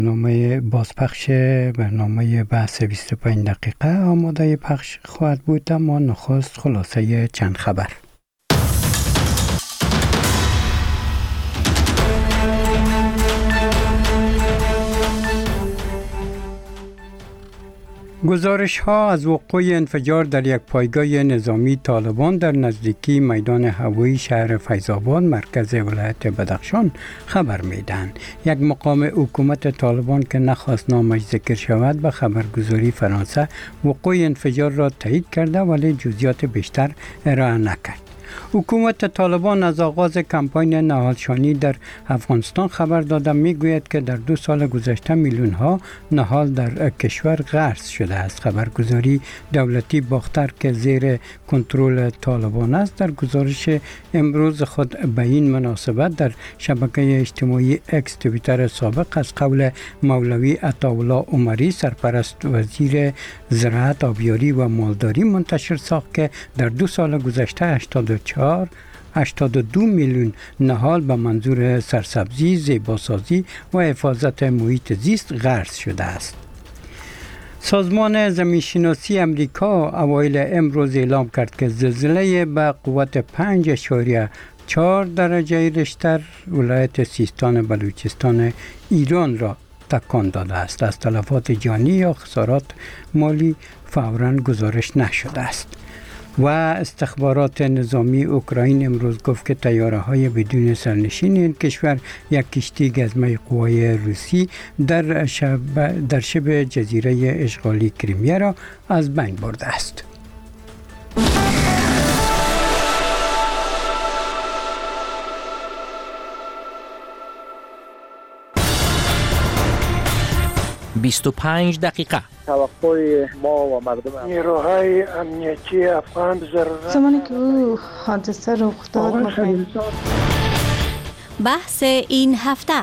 برنامه بازپخش برنامه بحث 25 دقیقه آماده پخش خواهد بود، اما نخست خلاصه چند خبر. گزارش ها از وقوع انفجار در یک پایگاه نظامی طالبان در نزدیکی میدان هوایی شهر فیض‌آباد مرکز ولایت بدخشان خبر میدهند. یک مقام حکومت طالبان که نخواست نامش ذکر شود به خبرگزاری فرانسه وقوع انفجار را تایید کرده ولی جزئیات بیشتر ارائه نکرد. حکومت طالبان از آغاز کمپاین نهالشانی در افغانستان خبر داده میگوید که در 2 سال گذشته میلیون ها نهال در کشور غرس شده است. خبرگزاری دولتی باختر که زیر کنترل طالبان است در گزارش امروز خود به این مناسبت در شبکه اجتماعی اکس توییتر سابق از قول مولوی عطاالله عمری سرپرست وزیر زراعت، آبیاری و مالداری منتشر ساخت که در 2 سال گذشته 82 میلیون نهال به منظور سرسبزی، زیباسازی و حفاظت محیط زیست غرس شده است. سازمان زمین‌شناسی امریکا اوایل امروز اعلام کرد که زلزله به قوت 5.4 درجه ریشتر ولایت سیستان بلوچستان ایران را تکان داده است. از تلفات جانی یا خسارات مالی فوراً گزارش نشده است. و استخبارات نظامی اوکراین امروز گفت که طیاره‌های بدون سرنشین این کشور یک کشتی گزمه قوای روسی در شبه جزیره اشغالی کریمیا را از بین برده است. «25 دقیقه» توقع ما و مردم نیروهای امنیتی افغان زمانی که او حادثه رخ داد بحث این هفته.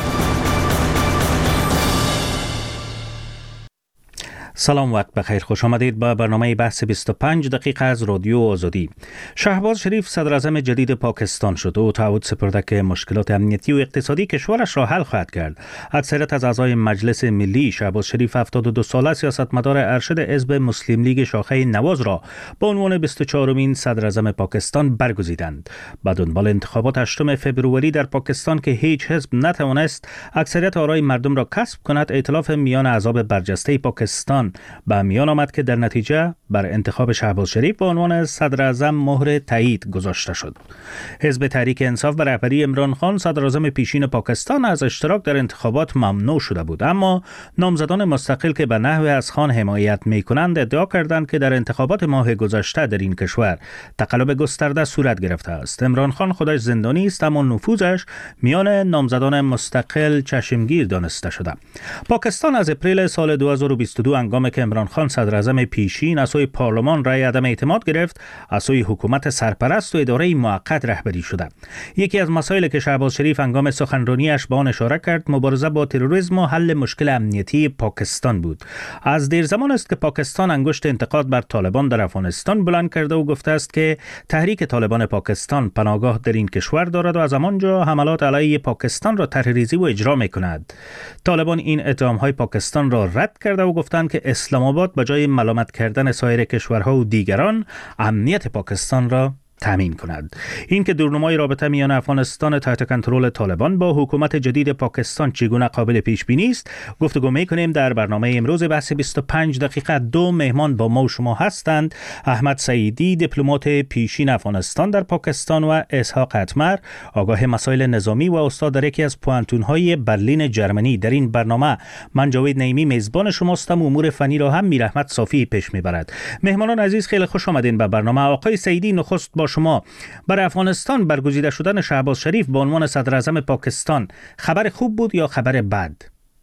سلام، وقت بخیر، خوش آمدید به برنامه بحث 25 دقیقه از رادیو آزادی. شهباز شریف صدر اعظم جدید پاکستان شد و تعهد سپرده که مشکلات امنیتی و اقتصادی کشورش را حل خواهد کرد. اکثریت از اعضای مجلس ملی شهباز شریف 72 ساله سیاستمدار ارشد حزب مسلم لیگ شاخه نواز را به عنوان 24مین صدر اعظم پاکستان برگزیدند. به دنبال انتخابات 8 فوریه در پاکستان که هیچ حزب نتوانست اکثریت آرای مردم را کسب کند، ائتلاف میان احزاب برجسته پاکستان به میان آمد که در نتیجه بر انتخاب شهباز شریف به عنوان صدر اعظم مهر تایید گذاشته شد. حزب تحریک انصاف به رهبری عمران خان صدر اعظم پیشین پاکستان از اشتراک در انتخابات ممنوع شده بود، اما نامزدان مستقل که به نحو از خان حمایت می‌کنند ادعا کردند که در انتخابات ماه گذشته در این کشور تقلب گسترده صورت گرفته است. عمران خان خودش زندانی است اما نفوذش میان نامزدان مستقل چشمگیر دانسته شده. پاکستان از اپریل سال 2022 هنگامی که عمران خان صدر اعظم پیشین از سوی پارلمان رای عدم اعتماد گرفت، از سوی حکومت سرپرست و اداره موقت رهبری شده. یکی از مسائلی که شهباز شریف هنگام سخنرانیش به آن اشاره کرد مبارزه با تروریسم و حل مشکل امنیتی پاکستان بود. از دیر زمان است که پاکستان انگشت انتقاد بر طالبان در افغانستان بلند کرده و گفته است که تحریک طالبان پاکستان پناهگاه در این کشور دارد و از همانجا حملات علیه پاکستان را طرح‌ریزی و اجرا می‌کند. طالبان این اتهام‌های پاکستان را رد کرده و گفتند که اسلام آباد به جای ملامت کردن سایر کشورها و دیگران امنیت پاکستان را تامین کند. این که دورنمای رابطه میان افغانستان تحت کنترل طالبان با حکومت جدید پاکستان چگونه قابل پیش بینی است، گفتگو می‌کنیم در برنامه امروز بحث 25 دقیقه. 2 مهمان با ما و شما هستند: احمد سعیدی، دیپلمات پیشین افغانستان در پاکستان، و اسحاق اتمر، آگاه مسائل نظامی و استاد در یکی از پوانتون‌های برلین جرمنی. در این برنامه من جاوید نعیمی میزبان شماستم و امور فنی را هم میرحمت صافی پیش میبرد. مهمانان عزیز خیلی خوش آمدین به برنامه. آقای سعیدی، نخست با شما. برای افغانستان برگزیده شدن شهباز شریف به عنوان صدر اعظم پاکستان خبر خوب بود یا خبر بد؟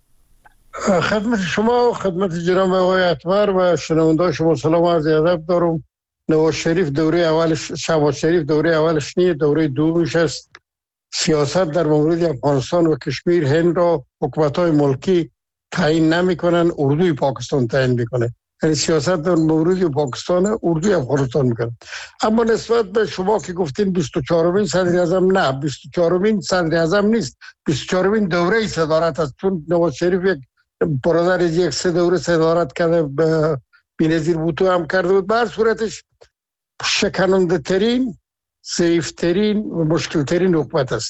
خدمت شما و خدمت جناب آقای اتمر و شنوندگان شما سلام و عرض ادب دارم. نواز شریف دوره اولش، شهباز شریف دوره اولش نیست، دوره دومش است. سیاست در مورد افغانستان و کشمیر هند را حکومت‌های ملکی تعیین نمی‌کنن، اردوی پاکستان تعیین می‌کنه. یعنی سیاست مورد پاکستان اردوی افغانستان میکنه. اما نسبت به شما که گفتین 24مین صدر اعظم، نه 24مین صدر اعظم نیست، 24مین دوره صدارت است، چون نواز شریف یک برادر یک 3 دوره صدارت کرده، بینظیر بوتو هم کرده بود. به هر صورتش شکننده ترین، ضعیف ترین و مشکل ترین حکومت است.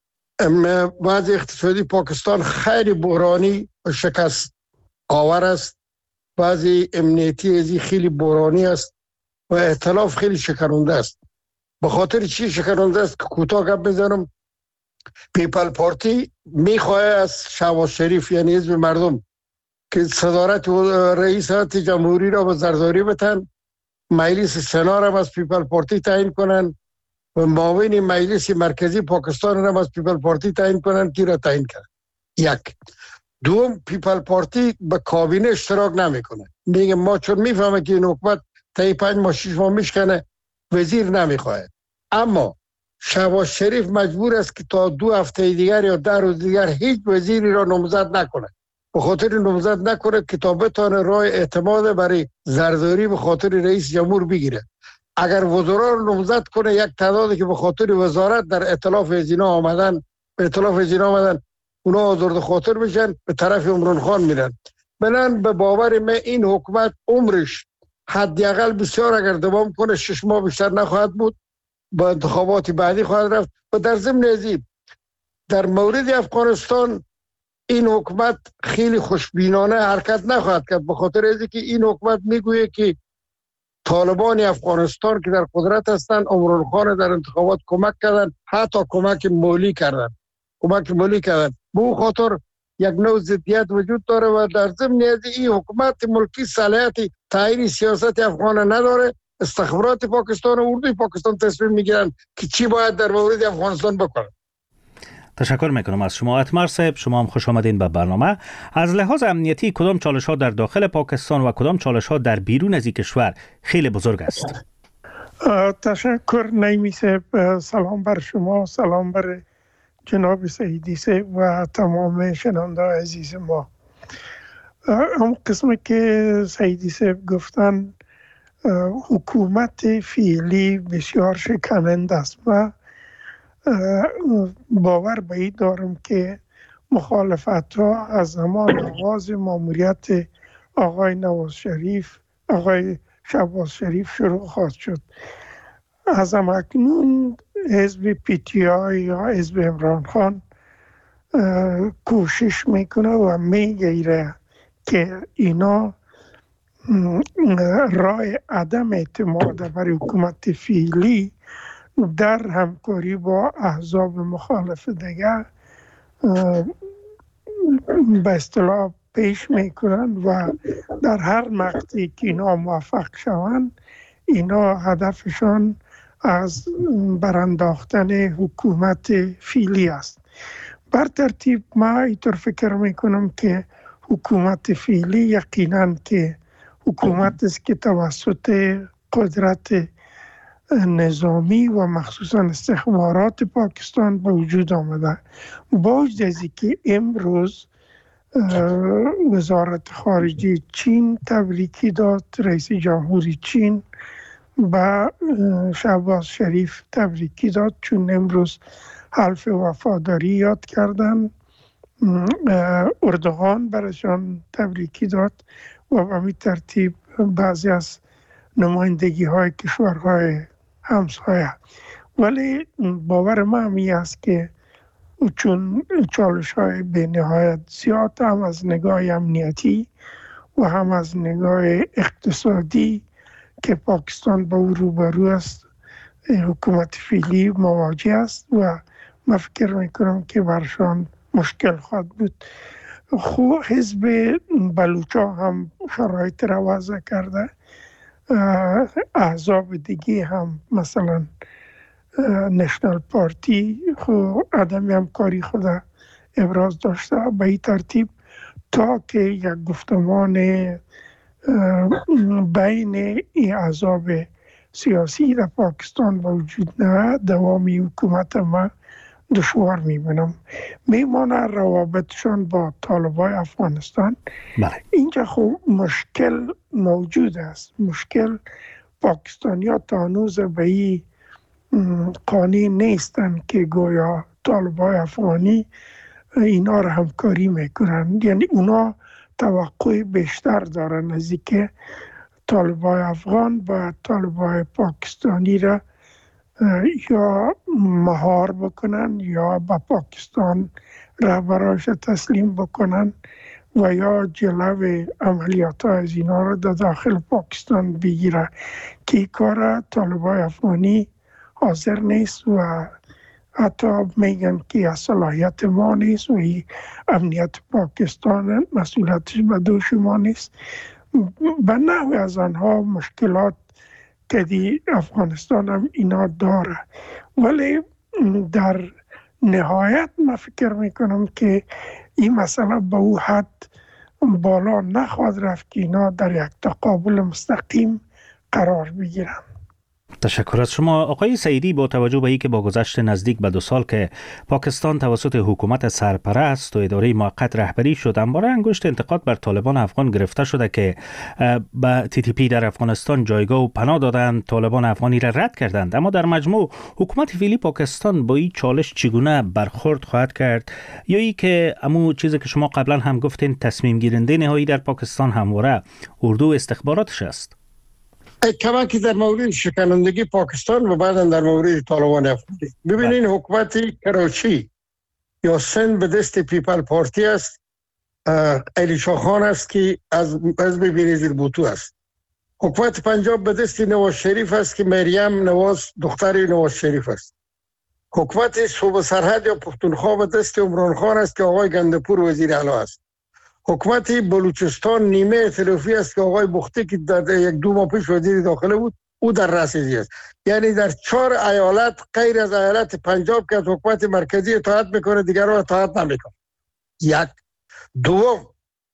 وضع اقتصادی پاکستان خیلی بحرانی و شکست آور است. وضع امنیتی ازی خیلی بحرانی است و ائتلاف خیلی شکننده است. به خاطر چی شکننده است که کوتاه گپ بزنم، پیپل پارتی میخواه از شهباز شریف یعنی حزب مردم که صدارت رئیس هیئت جمهوری را به زرداری بتن، مجلس سنا را از پیپل پارتی تعیین کنن و معاون مجلس مرکزی پاکستان را از پیپل پارتی تعیین کنن که را تعیین کرد. یک. دوم، پیپل پارتی به کابینه اشتراک نمیکنه، میگه ما چون میفهمه که این حکومت تا 5 ماه 6 ماه میشکنه وزیر نمیخواه. اما شهباز شریف مجبور است که تا 2 هفته دیگر یا 10 روز دیگر هیچ وزیری را نامزد نکنه. به خاطر نامزد نکنه که تا بتونه راه اعتماد برای زرداری به خاطر رئیس جمهور بگیره. اگر وزرا رو نامزد کنه، یک تعدادی که به خاطر وزارت در ائتلاف ازینا آمدن، اونا آزرد خاطر میشن، به طرف عمران خان میرن. بنان به باور من این حکومت عمرش حداقل بسیار اگر دوام کنه 6 ماه بیشتر نخواهد بود، با انتخابات بعدی خواهد رفت. و در ضمن ازی در مورد افغانستان این حکومت خیلی خوشبینانه حرکت نخواهد کرد، به خاطر اینکه که این حکومت میگویه که طالبان افغانستان که در قدرت هستند عمران خان در انتخابات کمک کردن، حتی کمک مالی کردن. به او خاطر یک نوع ضدیت وجود داره و در ضمن این حکومت ملکی صلاحیت تعیین سیاست افغان نداره. استخبارات پاکستان و اردوی پاکستان تصمیم میگیرن که چی باید در مورد افغانستان بکنن. تشکر میکنم از شما اتمر صاحب. شما هم خوش آمدین به برنامه. از لحاظ امنیتی کدام چالش ها در داخل پاکستان و کدام چالش ها در بیرون از این کشور خیلی بزرگ است؟ تشکر نعیمی صاحب. سلام بر شما، سلام بر جناب سعیدی صاحب و تمام شنونده عزیز ما. هم قسمی که سعیدی صاحب گفتن، حکومت فعلی بسیار شکننده است. و باور به این دارم که مخالفت ها از زمان آغاز ماموریت آقای شهباز شریف شروع خواهد شد. از اکنون حزب PTI یا حزب عمران خان کوشش میکنه و میگیره که اینا راه عدم اعتماد بر حکومت فعلی در همکاری با احزاب مخالف دیگر به اصطلاح پیش میکنن و در هر مقطعی که اینا موفق شوند، اینا هدفشان از برانداختن حکومت فعلی است. بر ترتیب ما اینطور فکر میکنم که حکومت فعلی یقینا که حکومت است که توسط قدرت نظامی و مخصوصا استخبارات پاکستان به وجود آمده. با وجود از اینکه امروز وزارت خارجه چین تبریکی داد، رئیس جمهوری چین با شهباز شریف تبریکی داد، چون امروز حلف وفاداری یاد کردن. اردوغان برایشان تبریکی داد و به همین ترتیب بعضی از نمایندگی های کشورهای همسایه. ولی باور من همی است که چون چالش های به نهایت زیاد هم از نگاه امنیتی و هم از نگاه اقتصادی که پاکستان با او روبرو است، حکومت فعلی مواجه است و من فکر میکنم که برشان مشکل خواهد بود. خب حزب بلوچا هم شرایط را وضع کرده، احزاب دیگه هم مثلا نشنال پارتی خب عدم همکاری خود ابراز داشته. به این ترتیب تا که یک گفتمان بین این احزاب سیاسی در پاکستان وجود نه، دوامی حکومت ما دشوار میبینم. میمانه روابطشان با طالبای افغانستان. بله. اینجا خب مشکل موجود است. مشکل پاکستانی ها تا هنوز به این قانع نیستن که گویا طالبای افغانی اینا را همکاری میکنن. یعنی اونا توقع بیشتر دارن از اینکه طالبای افغان و طالبای پاکستانی را یا مهار بکنن یا با پاکستان رهبراش تسلیم بکنن و یا جلو عملیات از اینا را در داخل پاکستان بگیره که کار طالبای افغانی حاضر نیست و حتی میگن که صلاحیت ما نیست و امنیت پاکستان مسئولیتش به دوش ما نیست. به نحو از آنها مشکلات که دی افغانستان هم اینا داره، ولی در نهایت من فکر میکنم که این مسئله به او حد بالا نخواهد رفت که اینا در یک تقابل مستقیم قرار بگیرن. تشکر از شما آقای سعیدی. با توجه به اینکه با گذشت نزدیک به 2 سال که پاکستان توسط حکومت سرپرست و اداره موقت رهبری شد، انبار انگشت انتقاد بر طالبان افغان گرفته شده که به TTP در افغانستان جایگاه و پناه دادند، طالبان افغانی را رد کردند، اما در مجموع حکومت فعلی پاکستان با این چالش چگونه برخورد خواهد کرد؟ یا ای که امو چیزی که شما قبلا هم گفتین تصمیم گیرنده نهایی در پاکستان همواره اردو استخباراتش است؟ کما که در مورد شکنندگی پاکستان و بعدا در مورد طالبان افغانی ببینین، حکومت کراچی یا سند به دست پیپل پارتی است، علی شاه خان است که از حزب بینظیر بوتو است. حکومت پنجاب به دست نواز شریف است که مریم نواز دختر نواز شریف است. حکومت صوبه سرحد یا پختونخوا به دست عمران خان است که آقای گندپور وزیر اعلی است. حکومت بلوچستان نیمه ائتلافی است که آقای بختی که در 1-2 ماه پیش وزیر داخله بود او در رأسش است. یعنی در 4 ایالت غیر از ایالت پنجاب که از حکومت مرکزی اطاعت میکنه دیگران اطاعت نمیکنه. یک. دوم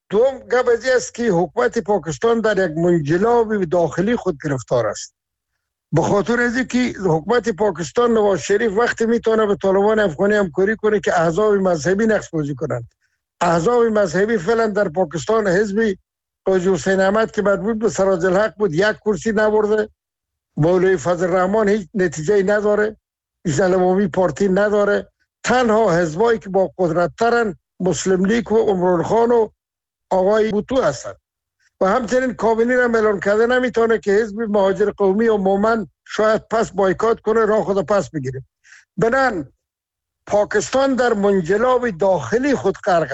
گپ است که حکومت پاکستان در یک منجلاب داخلی خود گرفتار است. به خاطر از اینکه حکومت پاکستان نواز شریف وقتی میتونه به طالبان افغانی همکاری کنه که احزاب مذهبی نقش بازی کنند. احزاب مذهبی فعلا در پاکستان حزب قاضی حسین احمد که مربوط به سراج الحق بود 1 کرسی نبرده، مولوی فضل الرحمن هیچ نتیجه نداره، اسلام عمومی پارتی نداره، تنها حزبایی که با قدرت ترن مسلم لیگ و عمران خان و آقای بوتو هستند و همچنین کابینی را اعلان کرده نمیتونه که حزب مهاجر قومی و مومن شاید پس بایکات کنه، راه خود پس بگیره. بنان پاکستان در منجلاب داخلی خود غرق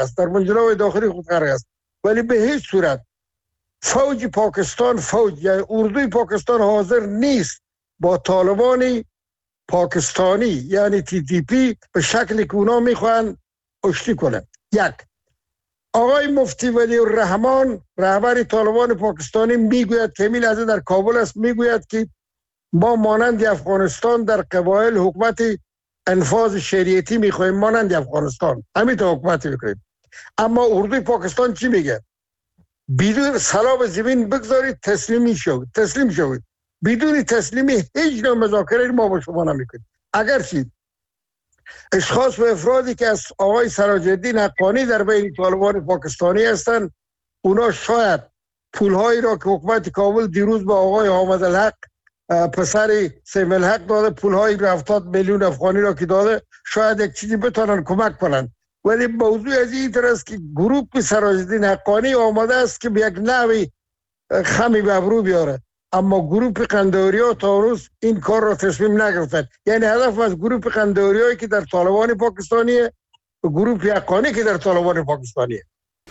است، ولی به هیچ صورت فوج پاکستان یا اردوی پاکستان حاضر نیست با طالبان پاکستانی یعنی TTP به شکلی که اونا میخوان آشتی کنه. 1. آقای مفتی ولی الرحمن رهبر طالبان پاکستانی میگوید که همین از در کابل است، میگوید که ما مانند افغانستان در قبایل حکومت انفاذ شریعتی میخوایم مانند افغانستان، همین تا حکومت میکنیم. اما اردوی پاکستان چی میگه؟ بدون سلام زمین بگذارید تسلیم شوید. بدون تسلیمی هیچ نوع مذاکره ما با شما نمیکنیم. اگرچه اشخاص و افرادی که از آقای سراج الدین حقانی در بین طالبان پاکستانی هستند، اونا شاید پولهایی را که حکومت کابل دیروز به آقای حامد الحق پسر سیم الحق داده، پولهایی 70 میلیون افغانی را که داده، شاید یک چیزی بتونن کمک کنن. ولی موضوع از این طرح است که گروه سراج الدین حقانی آماده است که به یک نوعی خمی به ابرو بیاره، اما گروه قندهاریا تا روز این کار را تصمیم نگرفتند. یعنی هدف از گروه قندهاریایی که در طالبان پاکستانیه و گروه حقانی که در طالبان پاکستانیه.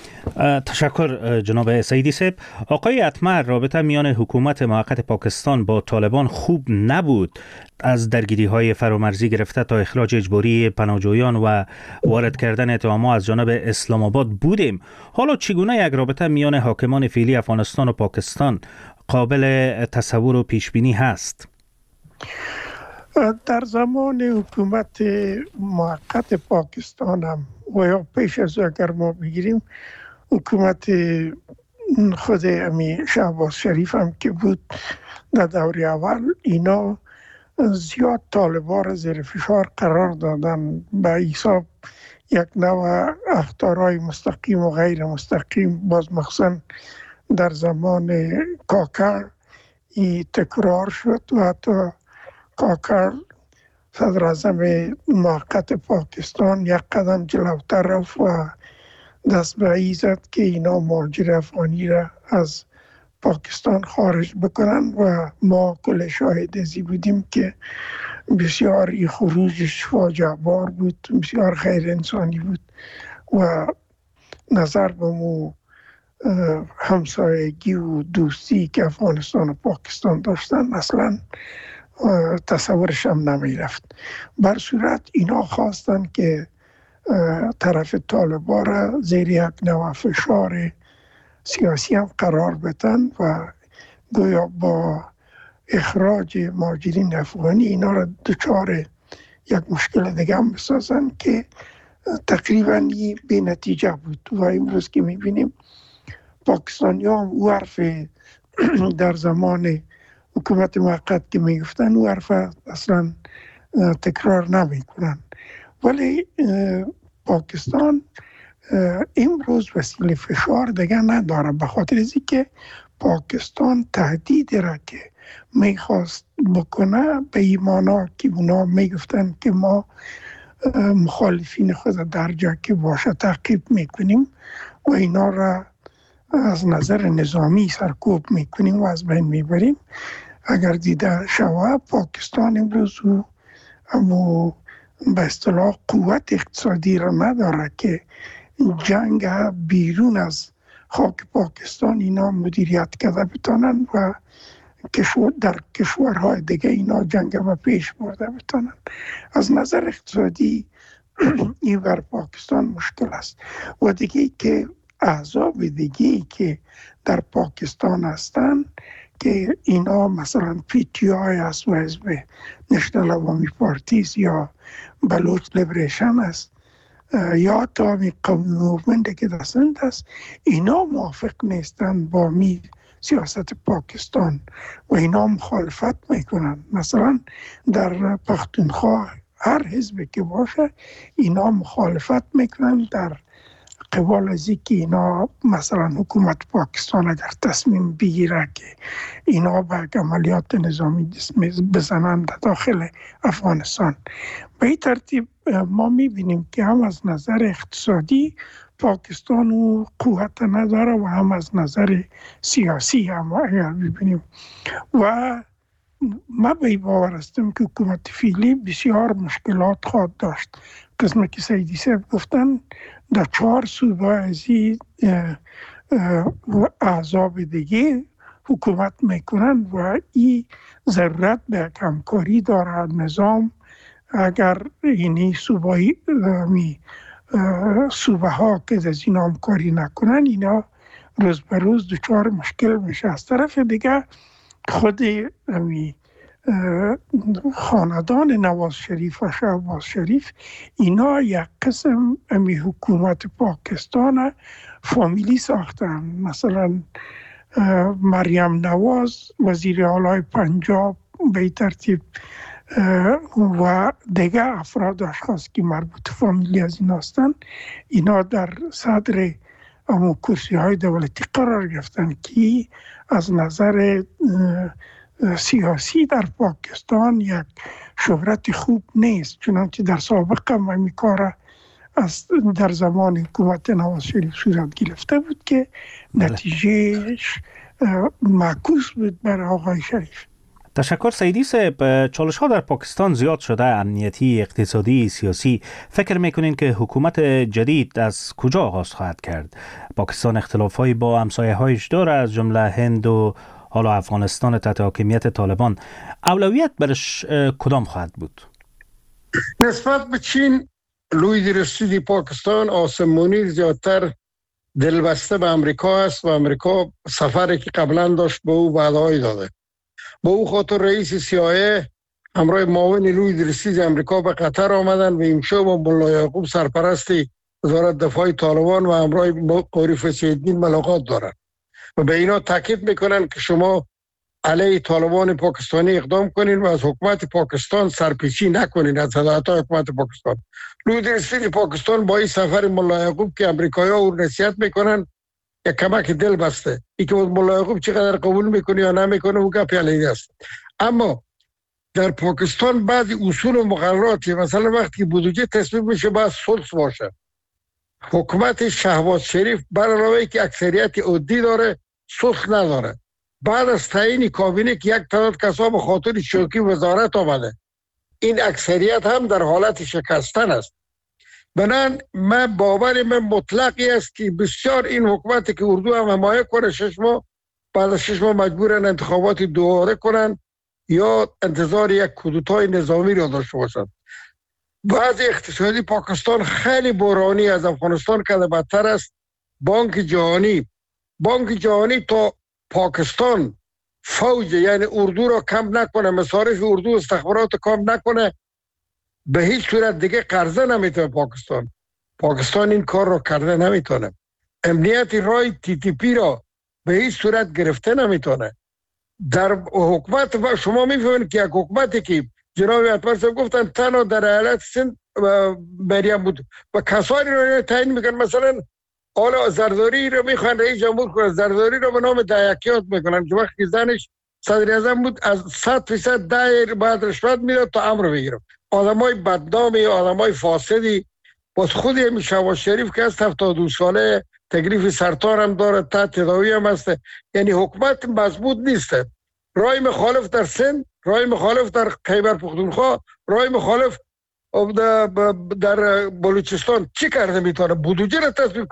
تشکر جناب سعیدی صاحب. آقای اتمر، رابطه میان حکومت موقت پاکستان با طالبان خوب نبود، از درگیری های فرامرزی گرفته تا اخراج اجباری پناهجویان و وارد کردن اتهامات از جانب اسلام آباد بودیم. حالا چگونه یک رابطه میان حاکمان فعلی افغانستان و پاکستان قابل تصور و پیش بینی هست؟ در زمان حکومت موقت پاکستان هم و یا پیش از اگر ما بگیریم حکومت خود امی شهباز شریف هم که بود در دوره اول، اینا زیاد طالبان را زیر فشار قرار دادن، به حساب یک نوع اخطارهای مستقیم و غیر مستقیم باز مخصوصا در زمان کاکر ای تکرار شد و حتی کاکر صدر اعظم موقت پاکستان یک قدم جلوتر رفت و دست به ای زد که اینا مهاجر افغانی را از پاکستان خارج بکنن و ما کل شاهد ازی بودیم که بسیار این خروجش فاجعه بار بود، بسیار غیر انسانی بود و نظر به مو همسایگی و دوستی که افغانستان و پاکستان داشتن اصلا تصورش هم نمی رفت. بر صورت اینا خواستن که طرف طالبان را زیر یک نوع فشار سیاسی هم قرار بدن و گویا با اخراج مهاجرین افغانی اینا را دچار یک مشکل دیگه هم بسازن که تقریبا بی نتیجه بود و امروز که میبینیم پاکستانی هم او حرف در زمان حکومت موقت که میگفتن او حرف اصلا تکرار نمی کنن. ولی پاکستان امروز وسیله فشار دیگه نداره، به خاطر از اینکه پاکستان تهدید را که میخواست بکنه به ایمانا که اونا میگفتن که ما مخالفین خود در جا که باشه تعقیب میکنیم و اینا را از نظر نظامی سرکوب میکنیم و از بین میبریم. اگر دیده شود پاکستان امروز او به اصطلاح قوت اقتصادی را نداره که جنگ بیرون از خاک پاکستان اینا مدیریت کرده بتانن و در کشورهای دیگه اینا جنگ به پیش برده بتانن. از نظر اقتصادی این بر پاکستان مشکل است. و دیگه که احزاب دیگه که در پاکستان هستن که اینا مثلا PTI است و حزب نشنال عوامی پارتیز یا بلوچ لیبریشن است یا تامی قومی موومنت که دستند است، اینا موافق نیستن با سیاست پاکستان و اینا مخالفت میکنن. مثلا در پختونخوا هر حزبی که باشه اینا مخالفت میکنن در قبال از که اینا مثلا حکومت پاکستان اگر تصمیم بگیره که اینا به عملیات نظامی بزنند داخل افغانستان. به این ترتیب ما میبینیم که هم از نظر اقتصادی پاکستان و قوت نداره و هم از نظر سیاسی هم اگر ببینیم. و ما به باور هستم که حکومت فعلی بسیار مشکلات خواهد داشت. قسمه که سیدی صاحب گفتن در 4 صوبه از احزاب دیگه حکومت میکنن و این ضرورت به همکاری داره نظام. اگر اینی صوبه ها که از این همکاری نکنن اینا روز به روز دچار مشکل میشه. از طرف دیگه خود خاندان نواز شریف و شهباز شریف اینا یک قسم حکومت پاکستان فامیلی ساختن. مثلا مریم نواز وزیر اعلی پنجاب به ترتیب و دیگه افراد اشخاص که مربوط فامیلی از این هستن اینا در صدر امو کرسی های دولتی قرار گرفتن که از نظر سیاسی در پاکستان یک شهرت خوب نیست، چنانچه در سابق هم این کار در زمان حکومت نواز شریف صورت گرفته بود که نتیجهش معکوس بود بر آقای شریف. تشکر سیدی صاحب. چالش ها در پاکستان زیاد شده، امنیتی، اقتصادی، سیاسی. فکر میکنین که حکومت جدید از کجا آغاز خواهد کرد؟ پاکستان اختلافایی با همسایه هایش داره، از جمله هند و حالا افغانستان تحت حاکمیت طالبان. اولویت برش کدام خواهد بود؟ نسبت به چین لوی رسیدی پاکستان آسمانی زیادتر دلبسته به امریکا است و امریکا سفری که قبلا داشت به او وعده‌ای داده. با او خاطر رئیس CIA همراه معاون لوی رسیدی امریکا به قطر آمدن و امشب با ملا یعقوب سرپرست وزارت دفاع طالبان و همراه قاری فصیح‌الدین ملاقات دارند و به اینا تاکید میکنن که شما علیه طالبان پاکستانی اقدام کنین و از حکومت پاکستان سرپیچی نکنین، از هدایت‌های حکومت پاکستان. لودر اسپیک پاکستان با این سفر ملا یعقوب که امریکایی‌ها او نصیحت میکنن یک کمک دل بسته. این که ملا یعقوب چقدر قبول میکنه یا نمیکنه او گپ علیه است. اما در پاکستان بعضی اصول و مقرراتی، مثلا وقتی بودجه تصویب میشه باید ثلث باشه. حکومت شهباز شریف بر علاوه که اکثریت عدی داره ثلث نداره. بعد از تعیین کابینه که یک تعداد کسا به خاطر شوکی وزارت آمده، این اکثریت هم در حالت شکستن است. بنان من باور من مطلقی است که بسیار این حکومتی که اردو هم حمایه کنه 6 ماه، بعد از 6 ماه مجبورن انتخابات دوباره کنن یا انتظار یک کودتای نظامی را داشته باشند. وضع اقتصادی پاکستان خیلی بحرانی از افغانستان که بدتر است. بانک جهانی تا پاکستان فوج یعنی اردو را کم نکنه، مصارف اردو استخبارات کم نکنه، به هیچ صورت دیگه قرضه نمیتونه پاکستان این کار را کرده نمیتونه. امنیت رای TTP را به هیچ صورت گرفته نمیتونه. در حکومت و شما میفهمید که یک حکومتی که جناب اطمر صاحب گفتن تنها در ایالت سند مریم بود و کسانی را تعیین میکنن، مثلا حالا زرداری رو میخوان رئیس جمهور کنه، زرداری رو به نام دایکیات میکنن که وقتی زنش صدر اعظم بود از 100% دایر بعد رشوت میداد تا امر بگیره. آدمای بدنامی، آدمای فاسدی. باز خود همین شهباز شریف که از 72 ساله تکلیف سرطان هم داره، تحت تداوی هم هست. یعنی حکومت مضبوط نیست. رای مخالف در سند، رای مخالف در خیبر پختونخوا، رای مخالف در بلوچستان چی کرده میتونه؟ بودجه را تصویب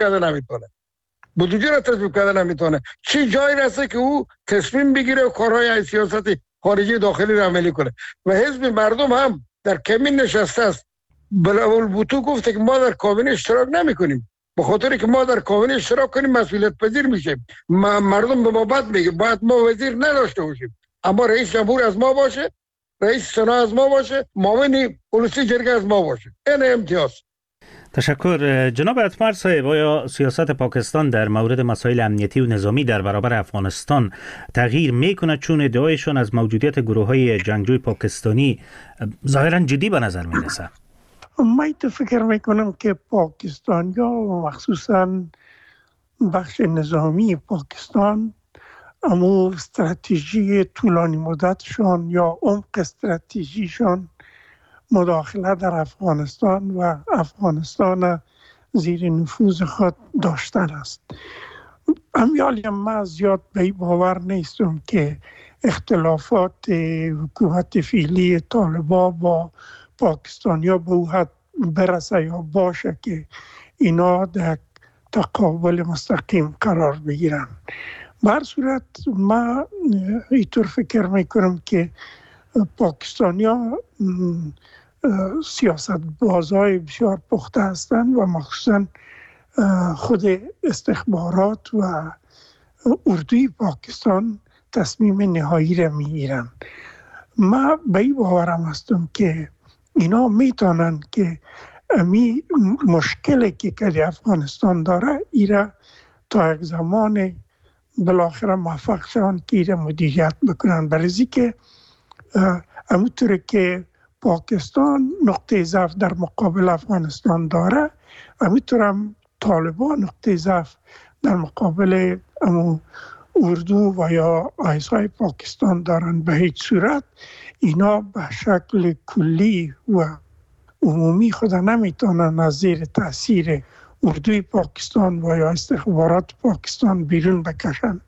کرده نمیتونه. چی جایی رسه که او تصمیم بگیره و کارهای سیاست خارجی داخلی را عملی کنه؟ و حزب مردم هم در کمین نشسته است. بلالبوتو گفته که ما در کابینه اشتراک نمیکنیم، به خاطر که ما در کابینه اشتراک کنیم مسئولیت پذیر میشیم. مردم به ما بد میگه باید ما وزیر نداشته باشیم، اما رئیس جمهور از ما باشه، رئیس سنا از ما باشه، معاون اولوسی جرگه از ما باشه. این امتیاز. تشکر. جناب اطمر صاحب، آیا سیاست پاکستان در مورد مسائل امنیتی و نظامی در برابر افغانستان تغییر میکنه، چون ادعایشان از موجودیت گروه‌های جنگجوی پاکستانی ظاهرا جدی به نظر میرسه؟ من فکر میکنم که پاکستانیا و مخصوصا بخش نظامی پاکستان اما استراتژی طولانی مدتشان یا عمق استراتژیشان مداخله در افغانستان و افغانستان زیر نفوذ خود داشتن است. امیالی من زیاد به این باور نیستم که اختلافات حکومت فعلی طالبان با پاکستانیا به او حد برسه یا باشه که اینا در تقابل مستقیم قرار بگیرن. بر صورت ما اینطور فکر میکنم که پاکستانیا سیاست بازای بسیار پخته هستند و مخصوصا خود استخبارات و اردوی پاکستان تصمیم نهایی را میگیرن. ما به این باورم هستم که اینا میتونن که امی مشکلی که کلی افغانستان داره ایره تا یک زمان بالاخره موفق شوند که ایره مدیریت بکنن. برای که همونطور که پاکستان نقطه ضعف در مقابل افغانستان داره، همونطور هم طالبان نقطه ضعف در مقابل اردو و یا آیسای پاکستان دارن. به هیچ صورت اینا به شکل کلی و عمومی خود نمیتونن از زیر تاثیر اردوی پاکستان و یا استخبارات پاکستان بیرون بکشن.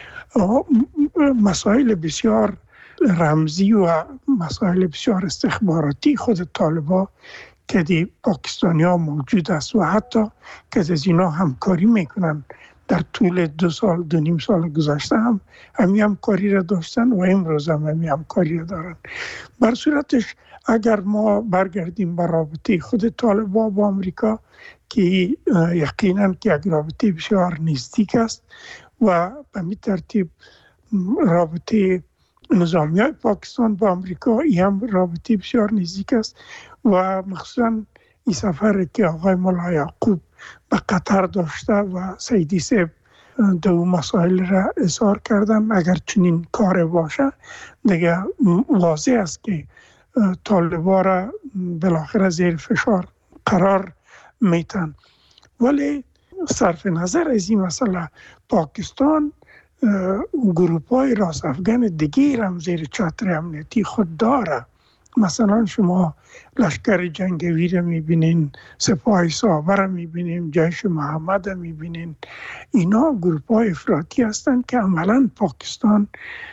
مسائل بسیار رمزی و مسائل بسیار استخباراتی خود طالبان که دی پاکستانی ها موجود است و حتی که از اینا همکاری میکنن. در طول 2.5 سال گذشته هم همی همکاری را داشتن و امروز هم همی همکاری را دارن. بر صورتش اگر ما برگردیم به رابطه خود طالبان با امریکا که یقینا که یک رابطه بسیار نزدیک است و به می ترتیب رابطه نظامی های پاکستان با امریکا ای هم رابطه بسیار نزدیک است و مخصوصا این سفر که آقای ملا یعقوب به قطر داشته و سیدی صاحب دو مسائل را اظهار کردم. اگر چنین کار باشه دیگه واضح است که طالبا را بالاخره زیر فشار قرار میتن. ولی صرف نظر از این مسئله پاکستان گروپ‌های راست افغان دیگه هم زیر چتر امنیتی خود داره. مثلا شما لشکر جنگی را میبینین، سپاه صحابه را میبینین، جیش محمد را میبینین. اینا گروپ‌های افراطی هستند که عملاً پاکستان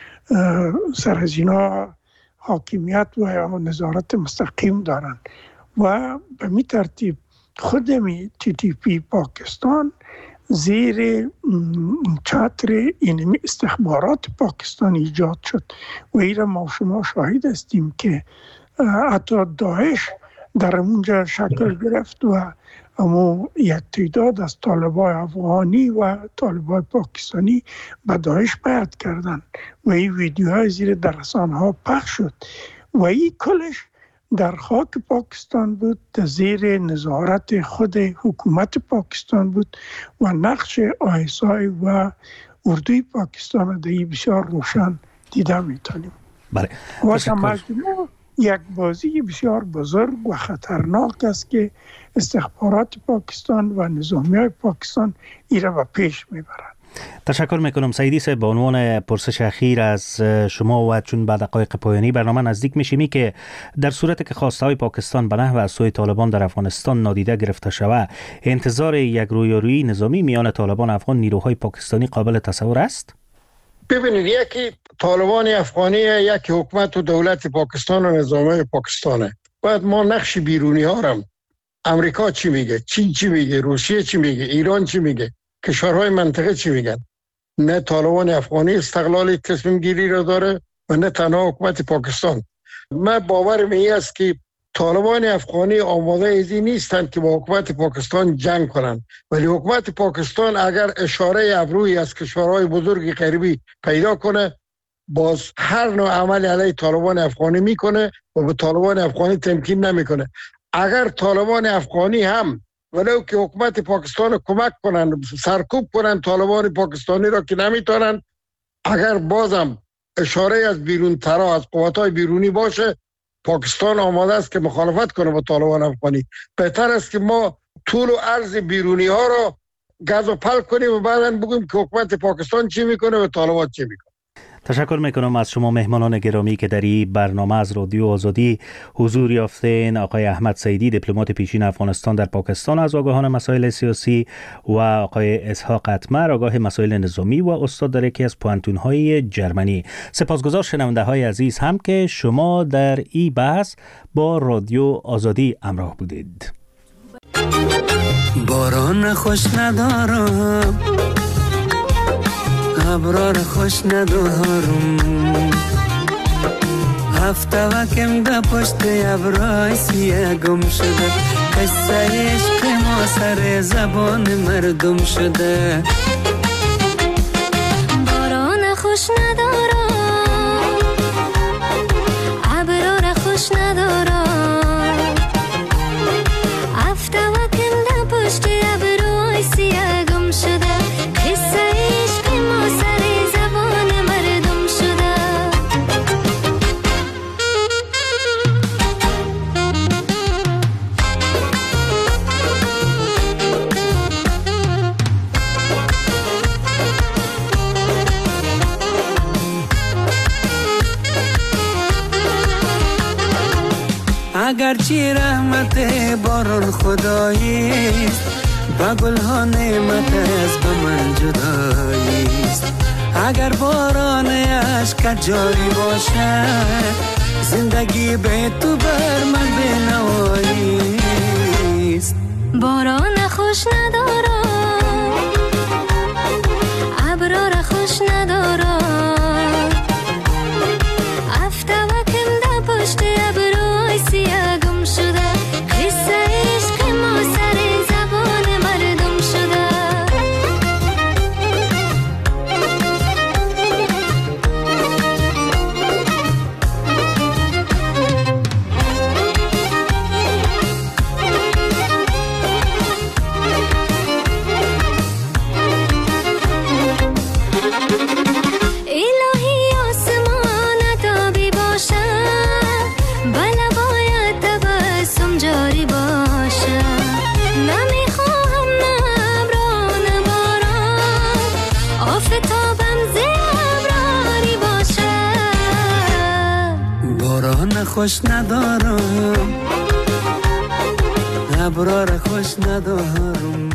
سر از اینا حاکمیت و نظارت مستقیم دارن و به می ترتیب خود TTP پاکستان زیر چتر اینمی استخبارات پاکستان ایجاد شد و ایره ما شما شاهد هستیم که حتی داعش در اونجا شکل گرفت و اما یک تعداد از طالبای افغانی و طالبای پاکستانی به داعش بیعت کردن و این ویدیوهای زیر در رسانه‌ها پخش شد و این کلش در خاک پاکستان بود، در زیر نظارت خود حکومت پاکستان بود و نقش ISI و اردوی پاکستان در بسیار روشن دیده میتونیم. بله. و مجموع یک بازی بسیار بزرگ و خطرناک است که استخبارات پاکستان و نظامیای پاکستان ایره به پیش میبرند. تشکر میکنم سیدی صاحب. به عنوان پرسش اخیر از شما و چون بعد دقایق پایانی برنامه نزدیک میشیمی که در صورتی که خواسته های پاکستان به نحو از سوی طالبان در افغانستان نادیده گرفته شود، انتظار یک رویارویی نظامی میان طالبان افغان نیروهای پاکستانی قابل تصور است؟ ببینید، یکی طالبان افغانی، یکی حکومت و دولت پاکستان و نظامی پاکستانه. باید ما نقش بیرونی ها هم، امریکا چی میگه، چین چی میگه، روسیه چی میگه، ایران چی میگه، کشورهای منطقه چی میگن. نه طالبان افغانی استقلال تصمیم گیری را داره و نه تنها حکومت پاکستان. من باورم این است که طالبان افغانی آماده ازی نیستند که با حکومت پاکستان جنگ کنند، ولی حکومت پاکستان اگر اشاره ابرویی از کشورهای بزرگ غربی پیدا کنه، باز هر نوع عمل علیه طالبان افغانی میکنه و به طالبان افغانی تمکین نمیکنه. اگر طالبان افغانی هم ولو که حکومت پاکستان کمک کنن، سرکوب کنن طالبان پاکستانی را که نمیتونن، اگر بازم اشاره از بیرون ترا از قوت‌های بیرونی باشه، پاکستان آماده است که مخالفت کنه با طالبان افغانی. بهتر است که ما طول و عرض بیرونی ها را گز و پل کنیم و بعداً بگیم که حکومت پاکستان چی میکنه و طالبان چی میکنه. تشکر میکنم از شما مهمانان گرامی که در این برنامه از رادیو آزادی حضور یافتین. آقای احمد سیدی، دیپلمات پیشین افغانستان در پاکستان از آگاهان مسائل سیاسی، و آقای اسحاق اتمر، آگاه مسائل نظامی و استاد در یکی از پوانتون‌های جرمنی. سپاسگزار شنونده‌های عزیز هم که شما در این بحث با رادیو آزادی همراه بودید. باران خوش ندارم، ابرار خوش ندارم، هفته وکم ده پشت ابرای سیه گم شده، قصه عشق ما سر زبان مردم شده. باران خوش ندارم، ابرار خوش ندارم، هفته وکم ده پشت ابرای سیه گم شده، قصه عشق ما سر زبان مردم شده. اگرچه رحمت باران خداییست، با گلها نعمت از به من جداییست. اگر باران عشق جاری باشه، زندگی به تو بر من بنواییست. باران خوش ندارم، ابرار خوش ندارم، هفته وکم ده پشت ابرای سیه گم شده، قصه عشق ما سر زبان مردم شده. خوش ندارم، ابرار خوش ندارم.